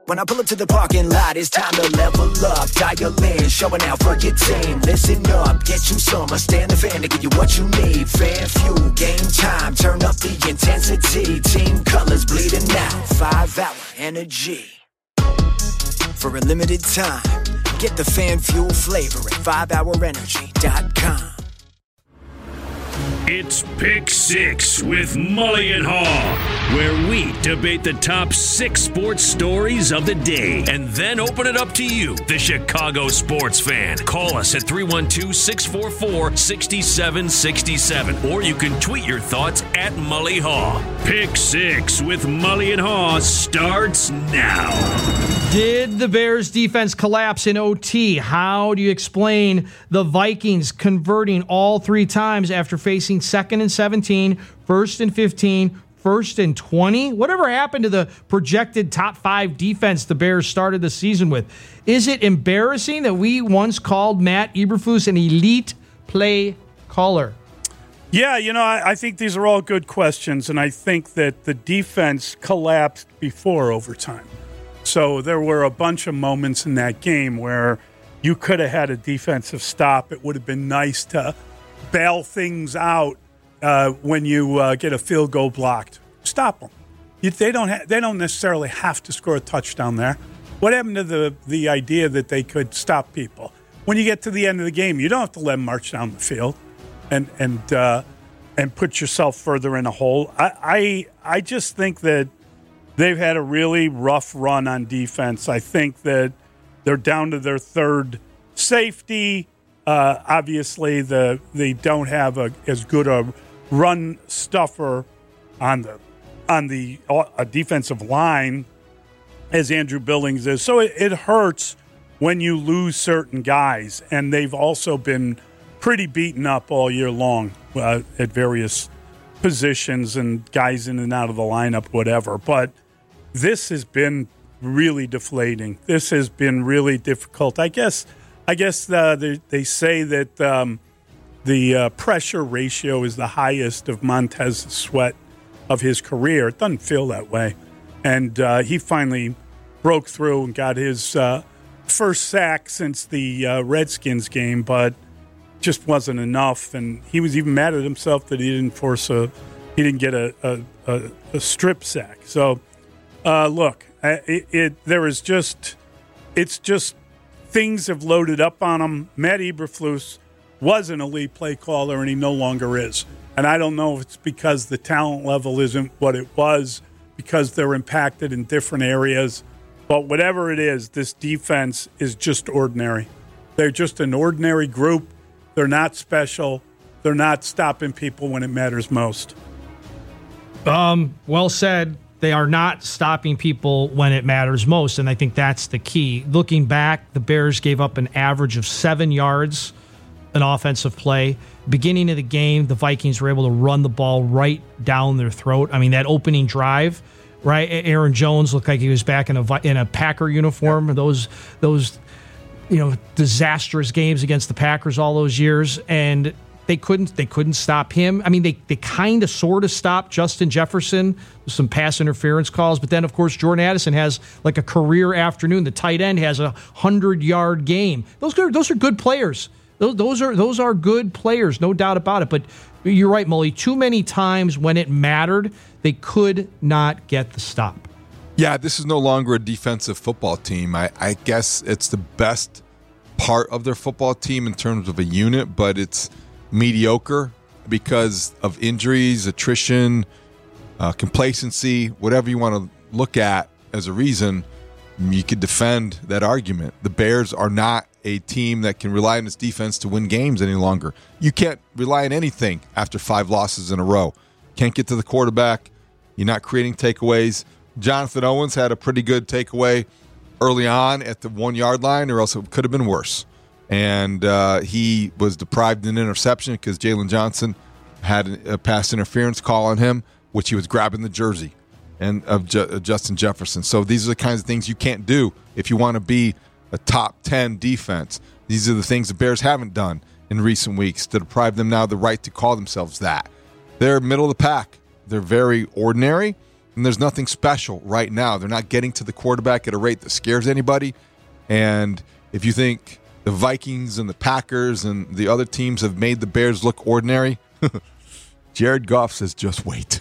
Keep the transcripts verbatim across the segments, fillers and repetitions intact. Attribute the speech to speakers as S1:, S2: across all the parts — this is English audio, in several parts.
S1: When I pull up to the parking lot, it's time to level up. Dial in, showing out for your team. Listen up, get you some. I stand the fan to give you what you need. Fan fuel, game time, turn up the intensity. Team colors bleeding out, five hour energy. For a limited time, get the fan fuel flavor at five hour energy dot com.
S2: It's Pick Six with Mully and Haw, where we debate the top six sports stories of the day and then open it up to you, the Chicago sports fan. Call us at three one two, six four four, six seven six seven, or you can tweet your thoughts at Mully Haw. Pick Six with Mully and Haw starts now.
S3: Did the Bears defense collapse in O T? How do you explain the Vikings converting all three times after facing second and seventeen, first and fifteen, first and twenty? Whatever happened to the projected top five defense the Bears started the season with? Is it embarrassing that we once called Matt Eberflus an elite play caller?
S4: Yeah, you know, I, I think these are all good questions, and I think that the defense collapsed before overtime. So there were a bunch of moments in that game where you could have had a defensive stop. It would have been nice to bail things out uh, when you uh, get a field goal blocked. Stop them. You, they don't. Ha- they don't necessarily have to score a touchdown there. What happened to the the idea that they could stop people? When you get to the end of the game, you don't have to let them march down the field and and uh, and put yourself further in a hole. I, I I just think that they've had a really rough run on defense. I think that they're down to their third safety. Uh, obviously, the they don't have a, as good a run stuffer on the on the uh, defensive line as Andrew Billings is. So it, it hurts when you lose certain guys, and they've also been pretty beaten up all year long uh, at various positions and guys in and out of the lineup, whatever. But this has been really deflating. This has been really difficult. I guess I guess uh, they, they say that um, the uh, pressure ratio is the highest of Montez Sweat of his career. It doesn't feel that way. And uh, he finally broke through and got his uh, first sack since the uh, Redskins game, but just wasn't enough. And he was even mad at himself that he didn't force a he didn't get a, a, a, a strip sack. So. Uh, look, it, it there is just it's just things have loaded up on him. Matt Eberflus was an elite play caller, and he no longer is. And I don't know if it's because the talent level isn't what it was, because they're impacted in different areas. But whatever it is, this defense is just ordinary. They're just an ordinary group. They're not special. They're not stopping people when it matters most.
S3: Um, well said. They are not stopping people when it matters most, and I think that's the key. Looking back, the Bears gave up an average of seven yards in offensive play. Beginning of the game, the Vikings were able to run the ball right down their throat. I mean, that opening drive, right? Aaron Jones looked like he was back in a in a Packer uniform. Those those you know disastrous games against the Packers all those years, and They couldn't. They couldn't stop him. I mean, they they kind of sort of stopped Justin Jefferson with some pass interference calls, but then of course Jordan Addison has like a career afternoon. The tight end has a hundred yard game. Those are those are good players. Those those are those are good players, no doubt about it. But you're right, Mully. Too many times when it mattered, they could not get the stop.
S5: Yeah, this is no longer a defensive football team. I, I guess it's the best part of their football team in terms of a unit, but it's mediocre because of injuries, attrition, uh, complacency, whatever you want to look at as a reason. You could defend that argument. The Bears are not a team that can rely on its defense to win games any longer. You can't rely on anything after five losses in a row. Can't get to the quarterback. You're not creating takeaways. Jonathan Owens had a pretty good takeaway early on at the one-yard line, or else it could have been worse. And uh, he was deprived an interception because Jalen Johnson had a pass interference call on him, which he was grabbing the jersey and of J- Justin Jefferson. So these are the kinds of things you can't do if you want to be a top ten defense. These are the things the Bears haven't done in recent weeks to deprive them now of the right to call themselves that. They're middle of the pack. They're very ordinary, and there's nothing special right now. They're not getting to the quarterback at a rate that scares anybody. And if you think the Vikings and the Packers and the other teams have made the Bears look ordinary, Jared Goff says just wait.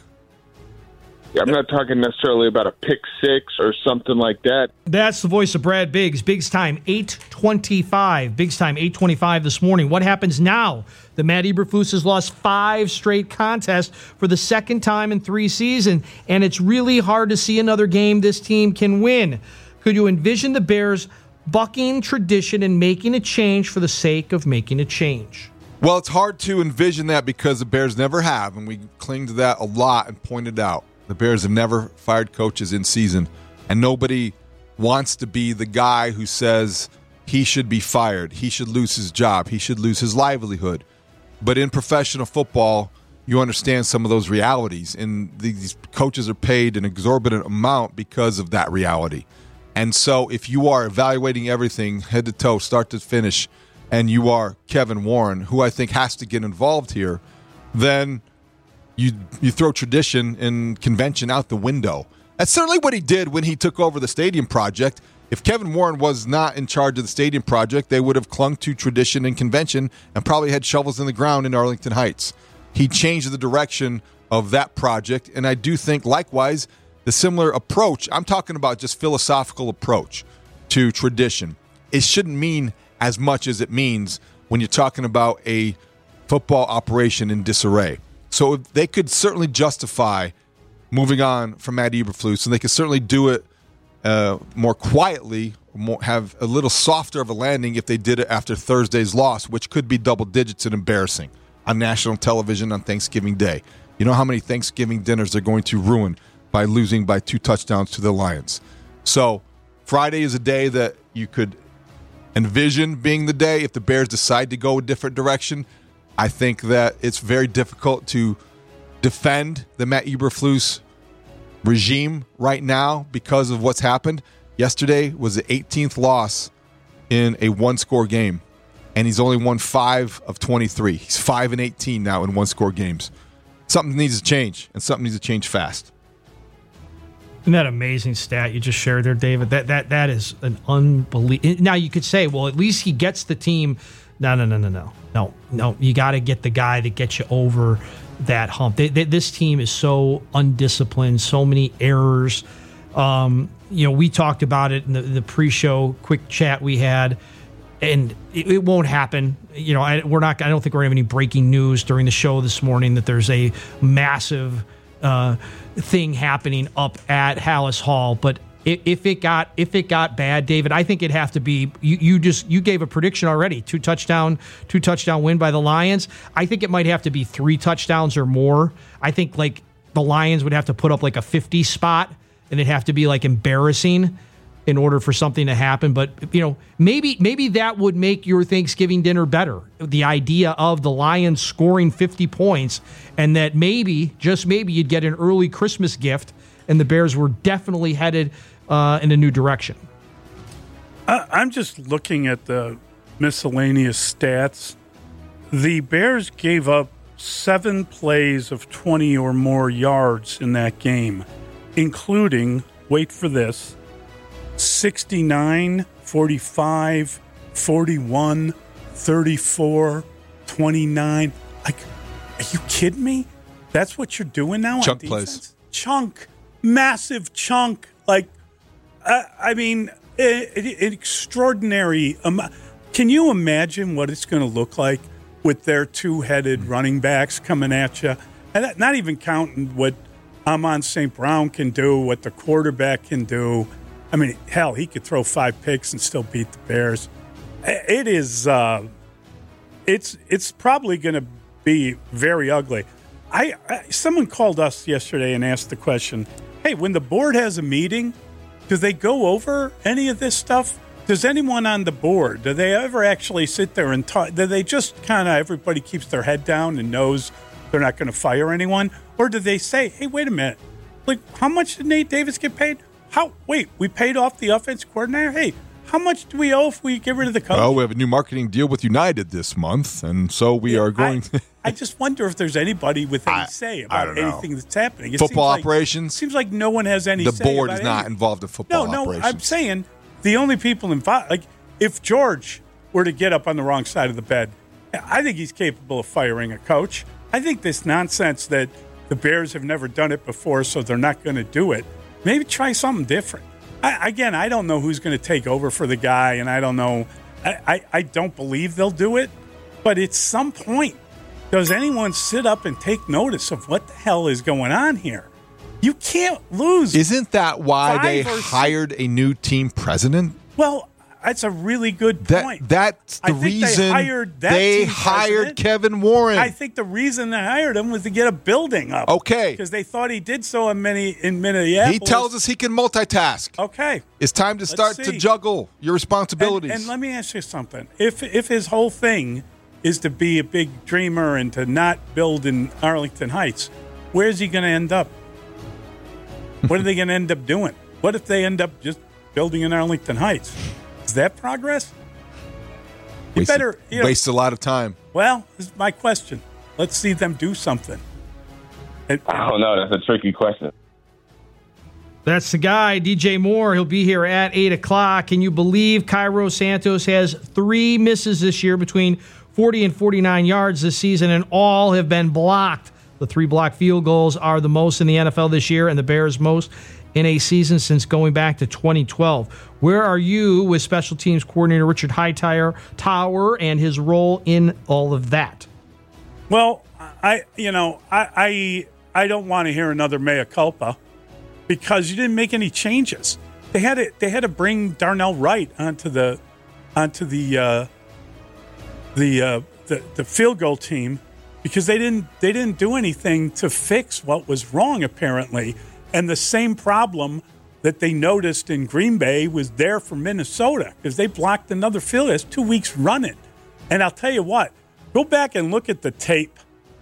S6: Yeah, I'm not talking necessarily about a pick six or something like that.
S3: That's the voice of Brad Biggs. Biggs time, eight twenty-five. Biggs time, eight twenty-five this morning. What happens now? The Matt Eberflus has lost five straight contests for the second time in three seasons, and it's really hard to see another game this team can win. Could you envision the Bears bucking tradition and making a change for the sake of making a change?
S5: Well, it's hard to envision that because the Bears never have, and we cling to that a lot and pointed out. The Bears have never fired coaches in season, and nobody wants to be the guy who says he should be fired, he should lose his job, he should lose his livelihood. But in professional football, you understand some of those realities, and these coaches are paid an exorbitant amount because of that reality. And so if you are evaluating everything head to toe, start to finish, and you are Kevin Warren, who I think has to get involved here, then You you throw tradition and convention out the window. That's certainly what he did when he took over the stadium project. If Kevin Warren was not in charge of the stadium project, they would have clung to tradition and convention and probably had shovels in the ground in Arlington Heights. He changed the direction of that project, and I do think, likewise, the similar approach, I'm talking about just philosophical approach to tradition. It shouldn't mean as much as it means when you're talking about a football operation in disarray. So they could certainly justify moving on from Matt Eberflus, and they could certainly do it uh, more quietly, more, have a little softer of a landing if they did it after Thursday's loss, which could be double digits and embarrassing on national television on Thanksgiving Day. You know how many Thanksgiving dinners they're going to ruin by losing by two touchdowns to the Lions. So Friday is a day that you could envision being the day if the Bears decide to go a different direction. I think that it's very difficult to defend the Matt Eberflus regime right now because of what's happened. Yesterday was the eighteenth loss in a one-score game, and he's only won five of twenty-three. He's five and eighteen now in one-score games. Something needs to change, and something needs to change fast.
S3: Isn't that amazing stat you just shared there, David? That that that is an unbelievable. Now you could say, well, at least he gets the team. No, no, no, no, no, no, no. You got to get the guy that gets you over that hump. They, they, this team is so undisciplined, so many errors. Um, you know, we talked about it in the, the pre-show quick chat we had, and it, it won't happen. You know, I, we're not. I don't think we're going to have any breaking news during the show this morning that there's a massive uh, thing happening up at Hallis Hall, but. If it got if it got bad, David, I think it'd have to be you, you just you gave a prediction already. Two touchdown, two touchdown win by the Lions. I think it might have to be three touchdowns or more. I think like the Lions would have to put up like a fifty spot, and it'd have to be like embarrassing in order for something to happen. But you know, maybe maybe that would make your Thanksgiving dinner better. The idea of the Lions scoring fifty points, and that maybe, just maybe, you'd get an early Christmas gift, and the Bears were definitely headed Uh, in a new direction.
S4: I, I'm just looking at the miscellaneous stats. The Bears gave up seven plays of twenty or more yards in that game, including, wait for this, sixty-nine, forty-five, forty-one, thirty-four, twenty-nine. Like, are you kidding me? That's what you're doing now
S5: Chunk
S4: on defense?
S5: plays.
S4: Chunk. Massive chunk. Like, Uh, I mean, an extraordinary amount. Can you imagine what it's going to look like with their two-headed running backs coming at you? And not even counting what Amon Saint Brown can do, what the quarterback can do. I mean, hell, he could throw five picks and still beat the Bears. It is. Uh, it's it's probably going to be very ugly. I, I someone called us yesterday and asked the question, "Hey, when the board has a meeting, do they go over any of this stuff? Does anyone on the board, do they ever actually sit there and talk? Do they just kind of, everybody keeps their head down and knows they're not going to fire anyone? Or do they say, hey, wait a minute, like, how much did Nate Davis get paid? How, wait, we paid off the offense coordinator? Hey, how much do we owe if we get rid of the coach?
S5: Well, we have a new marketing deal with United this month, and so we
S4: yeah,
S5: are going.
S4: I, I just wonder if there's anybody with any
S5: I,
S4: say about anything that's happening. It
S5: football
S4: seems like,
S5: operations.
S4: Seems like no one has any.
S5: The
S4: say
S5: board
S4: about
S5: is not
S4: anything.
S5: involved in football
S4: no, no,
S5: operations.
S4: I'm saying the only people involved, like if George were to get up on the wrong side of the bed, I think he's capable of firing a coach. I think this nonsense that the Bears have never done it before, so they're not going to do it. Maybe try something different. I, again, I don't know who's going to take over for the guy, and I don't know. I, I, I don't believe they'll do it. But at some point, does anyone sit up and take notice of what the hell is going on here? You can't lose.
S5: Isn't that why they
S4: or
S5: hired a new team president?
S4: Well, that's a really good
S5: That
S4: point.
S5: that's the
S4: I think
S5: reason
S4: they hired, that
S5: they
S4: team
S5: hired
S4: president.
S5: Kevin Warren.
S4: I think the reason they hired him was to get a building up.
S5: Okay.
S4: Because they thought he did so in many in Minneapolis.
S5: He tells us he can multitask.
S4: Okay.
S5: It's time to start
S4: see.
S5: to juggle your responsibilities.
S4: And, and let me ask you something. If if his whole thing is to be a big dreamer and to not build in Arlington Heights, where's he going to end up? What are they going to end up doing? What if they end up just building in Arlington Heights? Is that progress? You
S5: Wasted-
S4: better you know,
S5: waste a lot of time.
S4: Well, this is my question. Let's see them do something. And,
S6: I don't know. That's a tricky question.
S3: That's the guy, D J Moore. He'll be here at eight o'clock. Can you believe Cairo Santos has three misses this year between forty and forty-nine yards this season, and all have been blocked? The three blocked field goals are the most in the N F L this year, and the Bears' most in a season since going back to twenty twelve. Where are you with special teams coordinator Richard Hightower Tower and his role in all of that?
S4: Well, I you know I I, I don't want to hear another mea culpa because you didn't make any changes. They had to they had to bring Darnell Wright onto the onto the uh, the, uh, the the field goal team because they didn't they didn't do anything to fix what was wrong apparently. And the same problem that they noticed in Green Bay was there for Minnesota because they blocked another field goal. It's two weeks running. And I'll tell you what, go back and look at the tape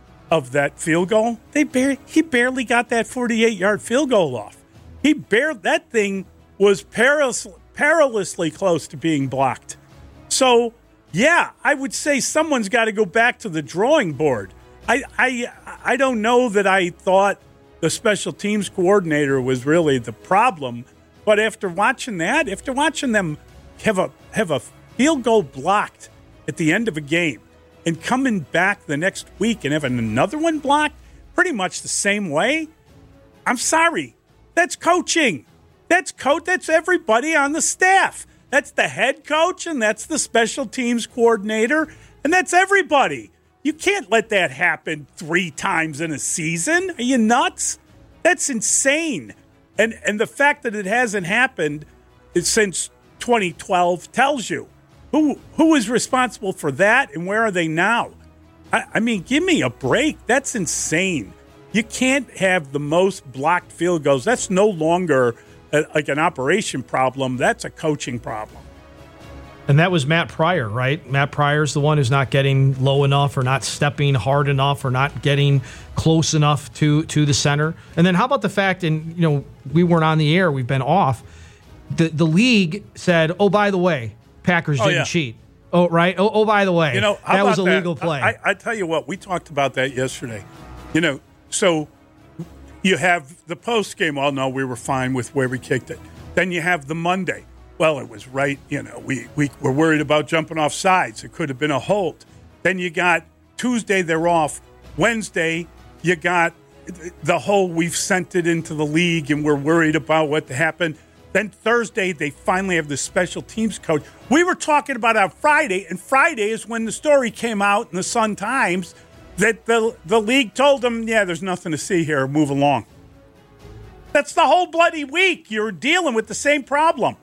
S4: of that field goal. They barely, he barely got that forty-eight-yard field goal off. He bare that thing was perilous, perilously close to being blocked. So, yeah, I would say someone's got to go back to the drawing board. I, I, I don't know that I thought the special teams coordinator was really the problem. But after watching that, after watching them have a have a field goal blocked at the end of a game and coming back the next week and having another one blocked pretty much the same way, I'm sorry. That's coaching. That's coach. That's everybody on the staff. That's the head coach and that's the special teams coordinator and that's everybody. You can't let that happen three times in a season. Are you nuts? That's insane. And and the fact that it hasn't happened since twenty twelve tells you who who is responsible for that and where are they now? I, I mean, give me a break. That's insane. You can't have the most blocked field goals. That's no longer a, like an operation problem. That's a coaching problem.
S3: And that was Matt Pryor, right? Matt Pryor's the one who's not getting low enough or not stepping hard enough or not getting close enough to, to the center. And then how about the fact, and you know, we weren't on the air, we've been off. The the league said, oh, by the way, Packers
S4: Oh,
S3: didn't
S4: yeah.
S3: cheat. Oh, right? Oh, oh, by the way,
S4: You know, how
S3: that was a
S4: about
S3: legal play.
S4: I, I tell you what, we talked about that yesterday. You know, so you have the post game. Oh no, we were fine with where we kicked it. Then you have the Monday. Well, it was right. You know, we we were worried about jumping off sides. It could have been a hold. Then you got Tuesday. They're off. Wednesday, you got the whole we've sent it into the league and we're worried about what happened. Then Thursday, they finally have the special teams coach. We were talking about on Friday, and Friday is when the story came out in the Sun Times that the the league told them, yeah, there's nothing to see here. Move along. That's the whole bloody week. You're dealing with the same problem.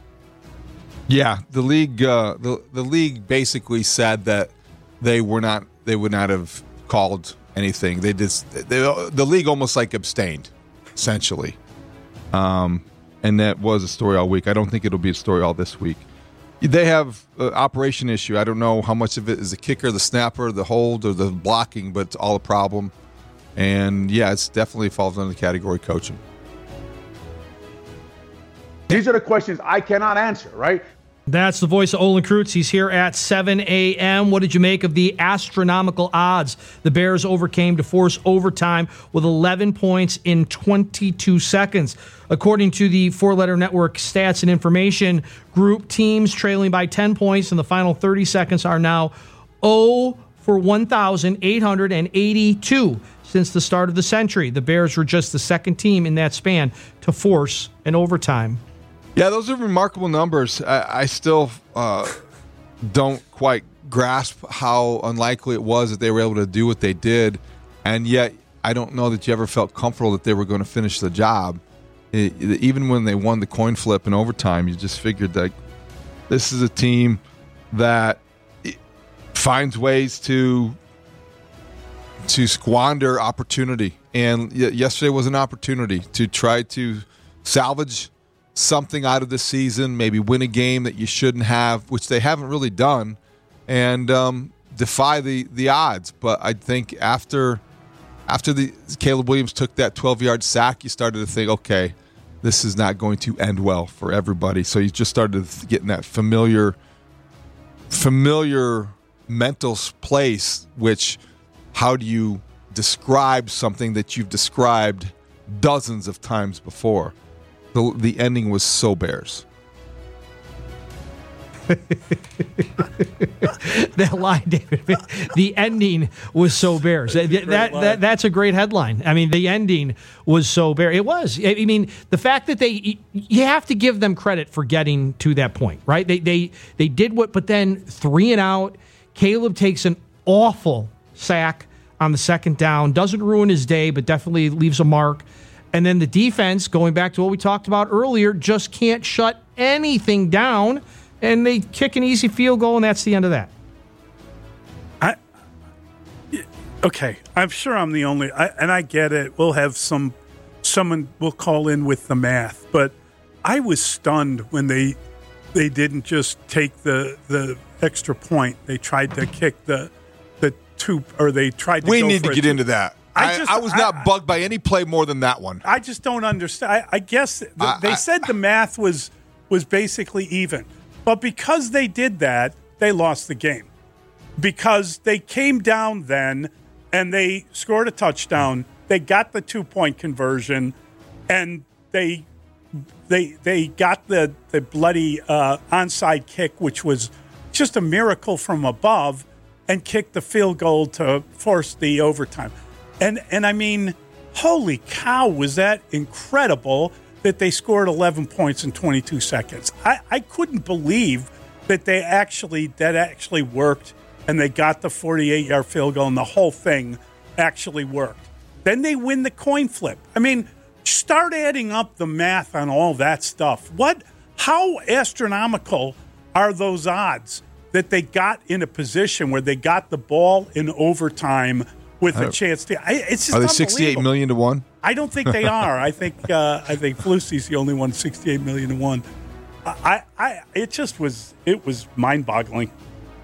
S5: Yeah, the league uh, the the league basically said that they were not they would not have called anything. They just they, the league almost like abstained, essentially. Um, and that was a story all week. I don't think it'll be a story all this week. They have an operation issue. I don't know how much of it is the kicker, the snapper, the hold, or the blocking, but it's all a problem. And yeah, it's definitely falls under the category coaching.
S7: These are the questions I cannot answer, right?
S3: That's the voice of Olin Kreutz. He's here at seven a.m. What did you make of the astronomical odds the Bears overcame to force overtime with eleven points in twenty-two seconds? According to the four-letter network Stats and Information Group, teams trailing by ten points in the final thirty seconds are now zero for one thousand eight hundred eighty-two since the start of the century. The Bears were just the second team in that span to force an overtime.
S5: Yeah, those are remarkable numbers. I, I still uh, don't quite grasp how unlikely it was that they were able to do what they did, and yet I don't know that you ever felt comfortable that they were going to finish the job. It, even when they won the coin flip in overtime, you just figured that this is a team that finds ways to to squander opportunity, and yesterday was an opportunity to try to salvage something out of the season, maybe win a game that you shouldn't have, which they haven't really done, and um, defy the, the odds. But I think after after the Caleb Williams took that twelve-yard sack, you started to think, okay, this is not going to end well for everybody. So you just started getting that familiar, familiar mental place, which how do you describe something that you've described dozens of times before? The, the ending was so Bears.
S3: That line, David. The ending was so Bears. That, that, that that's a great headline. I mean, the ending was so Bears. It was. I mean, the fact that they, you have to give them credit for getting to that point, right? They they they did what, but then three and out. Caleb takes an awful sack on the second down. Doesn't ruin his day, but definitely leaves a mark. And then the defense, going back to what we talked about earlier, just can't shut anything down, and they kick an easy field goal, and that's the end of that.
S4: I okay, I'm sure I'm the only, I, and I get it. We'll have some someone will call in with the math, but I was stunned when they they didn't just take the the extra point. They tried to kick the the two, or they tried to.
S5: We
S4: go
S5: need
S4: for
S5: to get
S4: two.
S5: into that.
S4: I,
S5: I,
S4: just,
S5: I was not
S4: I,
S5: bugged by any play more than that one.
S4: I just don't understand. I, I guess th-
S5: I,
S4: they
S5: I,
S4: said the math was was basically even, but because they did that, they lost the game because they came down then and they scored a touchdown. They got the two point conversion, and they they they got the the bloody uh, onside kick, which was just a miracle from above, and kicked the field goal to force the overtime. And and I mean, holy cow, was that incredible that they scored eleven points in twenty-two seconds. I, I couldn't believe that they actually that actually worked, and they got the forty-eight-yard field goal, and the whole thing actually worked. Then they win the coin flip. I mean, start adding up the math on all that stuff. What? How astronomical are those odds that they got in a position where they got the ball in overtime with a chance to? I, it's just
S5: are they sixty-eight million to one?
S4: I don't think they are. I think uh, I think Flusie's the only one sixty-eight million to one. I, I it just was it was mind-boggling.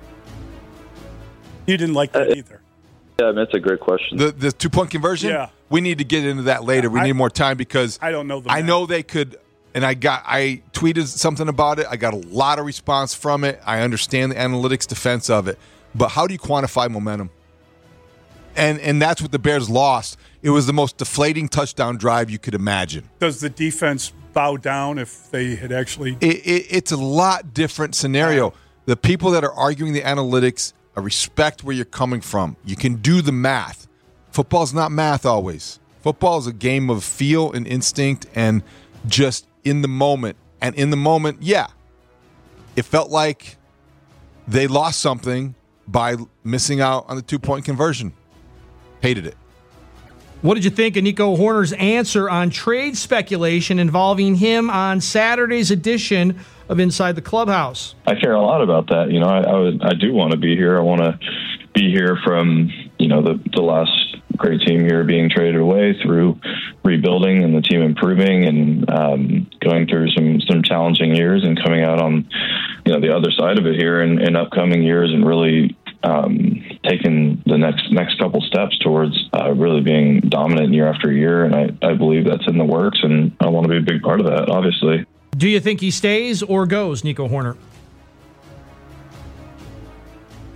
S4: You didn't like that uh, either.
S7: Yeah, I mean, that's a great question.
S5: The the two point conversion.
S4: Yeah,
S5: we need to get into that later. We
S4: I,
S5: need more time because
S4: I don't know. The
S5: I know they could. And I got I tweeted something about it. I got a lot of response from it. I understand the analytics defense of it. But how do you quantify momentum? And and that's what the Bears lost. It was the most deflating touchdown drive you could imagine.
S4: Does the defense bow down if they had actually?
S5: It, it, it's a lot different scenario. The people that are arguing the analytics, I respect where you're coming from. You can do the math. Football's not math always. Football is a game of feel and instinct and just in the moment. And in the moment, yeah, it felt like they lost something by missing out on the two-point conversion. Hated it.
S3: What did you think of Nico Horner's answer on trade speculation involving him on Saturday's edition of Inside the Clubhouse?
S7: I care a lot about that. You know, I I, would, I do want to be here. I want to be here from, you know, the, the last great team here being traded away through rebuilding and the team improving and um, going through some, some challenging years and coming out on, you know, the other side of it here in, in upcoming years and really um, taking the next next couple steps towards uh, really being dominant year after year. And I, I believe that's in the works, and I want to be a big part of that, obviously.
S3: Do you think he stays or goes, Nico Horner?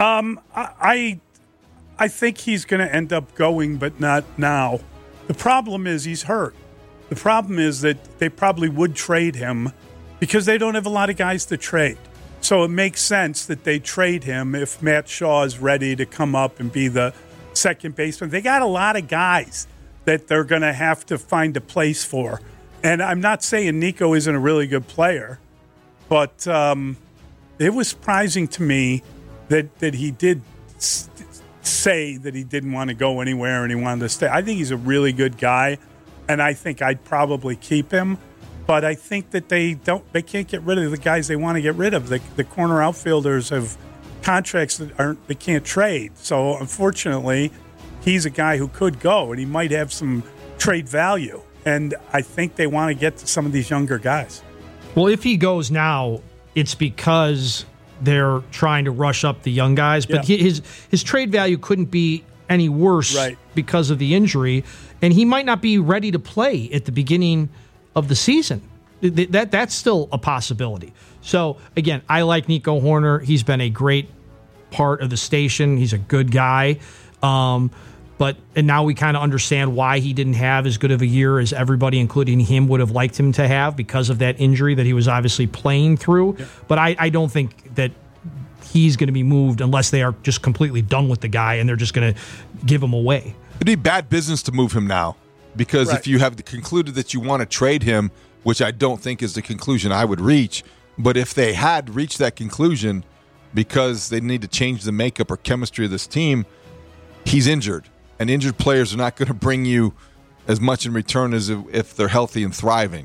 S4: Um, I, I think he's going to end up going, but not now. The problem is he's hurt. The problem is that they probably would trade him because they don't have a lot of guys to trade. So it makes sense that they trade him if Matt Shaw is ready to come up and be the second baseman. They got a lot of guys that they're going to have to find a place for. And I'm not saying Nico isn't a really good player, but um, it was surprising to me that, that he did s- say that he didn't want to go anywhere and he wanted to stay. I think he's a really good guy, and I think I'd probably keep him. But I think that they don't. They can't get rid of the guys they want to get rid of. The, the corner outfielders have contracts that aren't they can't trade. So unfortunately, he's a guy who could go, and he might have some trade value. And I think they want to get to some of these younger guys.
S3: Well, if he goes now, it's because they're trying to rush up the young guys. But
S4: Yeah.
S3: his his trade value couldn't be any worse
S4: Right.
S3: because of the injury, and he might not be ready to play at the beginning of the season. Th- That that's still a possibility. So again, I like Nico Horner. He's been a great part of the station. He's a good guy. Um, but and now we kind of understand why he didn't have as good of a year as everybody, including him, would have liked him to have because of that injury that he was obviously playing through. Yeah. But I, I don't think that he's going to be moved unless they are just completely done with the guy and they're just going to give him away.
S5: It'd be bad business to move him now. Because
S4: Right.
S5: if you have concluded that you want to trade him, which I don't think is the conclusion I would reach, but if they had reached that conclusion because they need to change the makeup or chemistry of this team, he's injured. And injured players are not going to bring you as much in return as if they're healthy and thriving.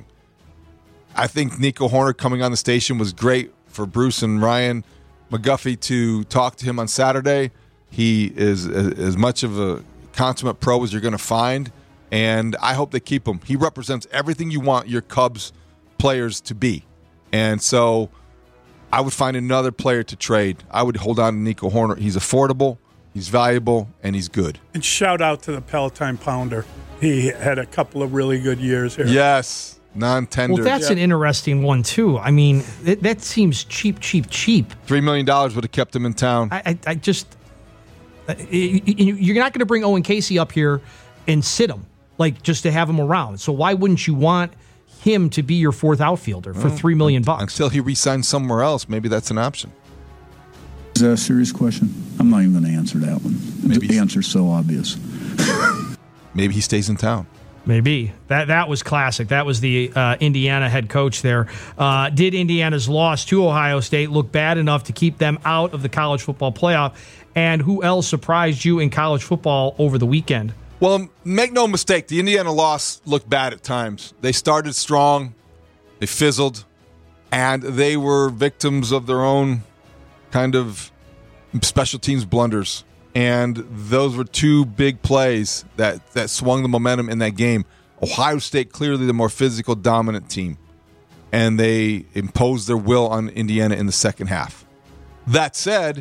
S5: I think Nico Horner coming on the station was great for Bruce and Ryan McGuffey to talk to him on Saturday. He is as much of a consummate pro as you're going to find. And I hope they keep him. He represents everything you want your Cubs players to be. And so I would find another player to trade. I would hold on to Nico Horner. He's affordable, he's valuable, and he's good.
S4: And shout out to the Palatine Pounder. He had a couple of really good years here.
S5: Yes, non-tender.
S3: Well, that's
S4: Yeah.
S3: an interesting one, too. I mean, it, that seems cheap, cheap, cheap.
S5: three million dollars would have kept him in town.
S3: I, I, I just... You're not going to bring Owen Casey up here and sit him, like, just to have him around. So why wouldn't you want him to be your fourth outfielder for three million bucks?
S5: Until he re-signs somewhere else, maybe that's an option.
S8: Is that a serious question? I'm not even going to answer that one.
S5: Maybe
S8: The answer's so obvious.
S5: Maybe he stays in town.
S3: Maybe. That that was classic. That was the uh, Indiana head coach there. Uh, did Indiana's loss to Ohio State look bad enough to keep them out of the college football playoff? And who else surprised you in college football over the weekend?
S5: Well, make no mistake, the Indiana loss looked bad at times. They started strong, they fizzled, and they were victims of their own kind of special teams blunders. And those were two big plays that, that swung the momentum in that game. Ohio State, clearly the more physical, dominant team. And they imposed their will on Indiana in the second half. That said,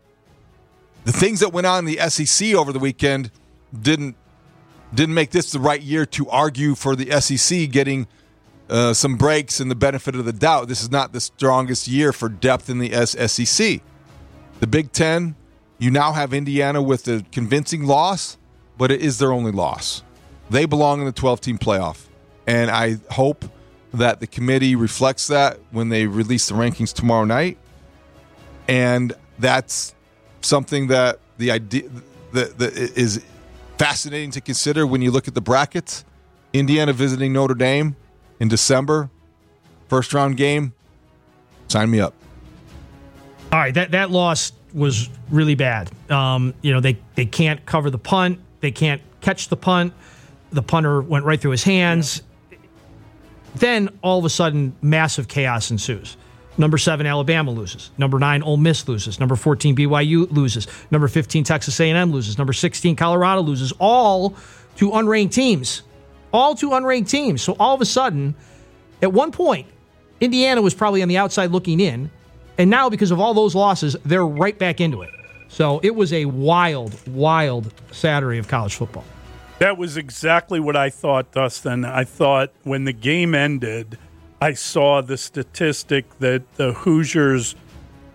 S5: the things that went on in the S E C over the weekend didn't didn't make this the right year to argue for the S E C getting uh, some breaks and the benefit of the doubt. This is not the strongest year for depth in the S E C. The Big Ten, you now have Indiana with a convincing loss, but it is their only loss. They belong in the twelve-team playoff, and I hope that the committee reflects that when they release the rankings tomorrow night. And that's something that the idea that, that is fascinating to consider when you look at the brackets. Indiana visiting Notre Dame in December, first round game. Sign me up.
S3: All right, that, that loss was really bad. Um, you know, they, they can't cover the punt. They can't catch the punt. The punter went right through his hands. Then, all of a sudden, massive chaos ensues. Number seven, Alabama loses. Number nine, Ole Miss loses. Number fourteen, B Y U loses. Number fifteen, Texas A and M loses. Number sixteen, Colorado loses. All to unranked teams. All to unranked teams. So all of a sudden, at one point, Indiana was probably on the outside looking in. And now, because of all those losses, they're right back into it. So it was a wild, wild Saturday of college football.
S4: That was exactly what I thought, Dustin. I thought when the game ended, I saw the statistic that the Hoosiers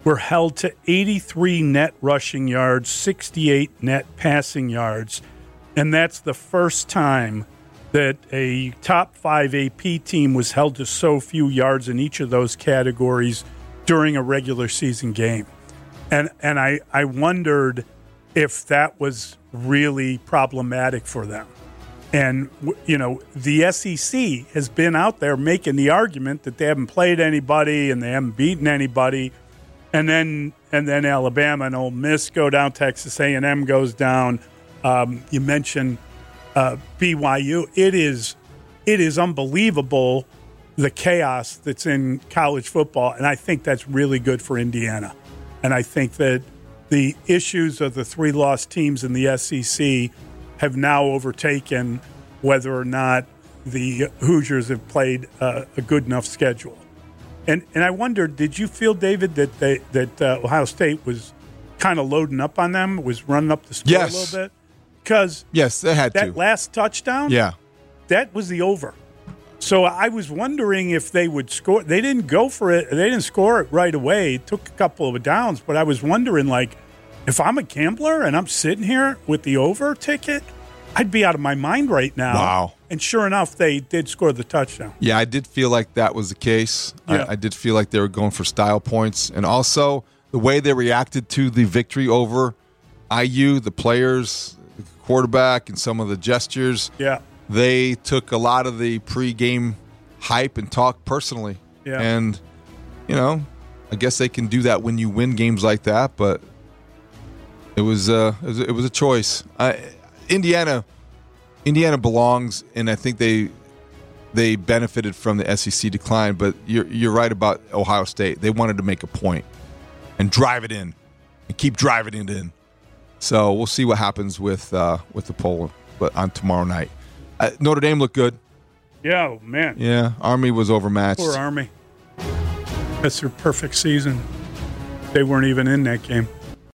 S4: were held to eighty-three net rushing yards, sixty-eight net passing yards. And that's the first time that a top five A P team was held to so few yards in each of those categories during a regular season game. And and I, I wondered if that was really problematic for them. And, you know, the S E C has been out there making the argument that they haven't played anybody and they haven't beaten anybody. And then and then Alabama and Ole Miss go down, Texas A and M goes down. Um, you mentioned uh, B Y U. It is it is unbelievable, the chaos that's in college football, and I think that's really good for Indiana. And I think that the issues of the three lost teams in the S E C have now overtaken whether or not the Hoosiers have played uh, a good enough schedule. And and I wonder, did you feel, David, that they, that uh, Ohio State was kind of loading up on them, was running up the score
S5: yes.
S4: a little bit? Because
S5: yes, they had
S4: that
S5: to.
S4: last touchdown,
S5: yeah,
S4: that was the over. So I was wondering if they would score. They didn't go for it. They didn't score it right away. It took a couple of downs, but I was wondering, like, if I'm a gambler and I'm sitting here with the over ticket, I'd be out of my mind right now.
S5: Wow.
S4: And sure enough, they did score the touchdown.
S5: Yeah, I did feel like that was the case.
S4: Yeah.
S5: I, I did feel like they were going for style points. And also the way they reacted to the victory over I U, the players, the quarterback, and some of the gestures.
S4: Yeah.
S5: They took a lot of the pregame hype and talk personally.
S4: Yeah.
S5: And, you know, I guess they can do that when you win games like that, but it was, uh, it was, it was a choice. I, Indiana Indiana belongs, and I think they they benefited from the S E C decline, but you're you're right about Ohio State. They wanted to make a point and drive it in and keep driving it in. So we'll see what happens with uh, with the poll but on tomorrow night. Uh, Notre Dame looked good.
S4: Yeah, oh, man.
S5: Yeah, Army was overmatched.
S4: Poor Army. That's their perfect season. They weren't even in that game.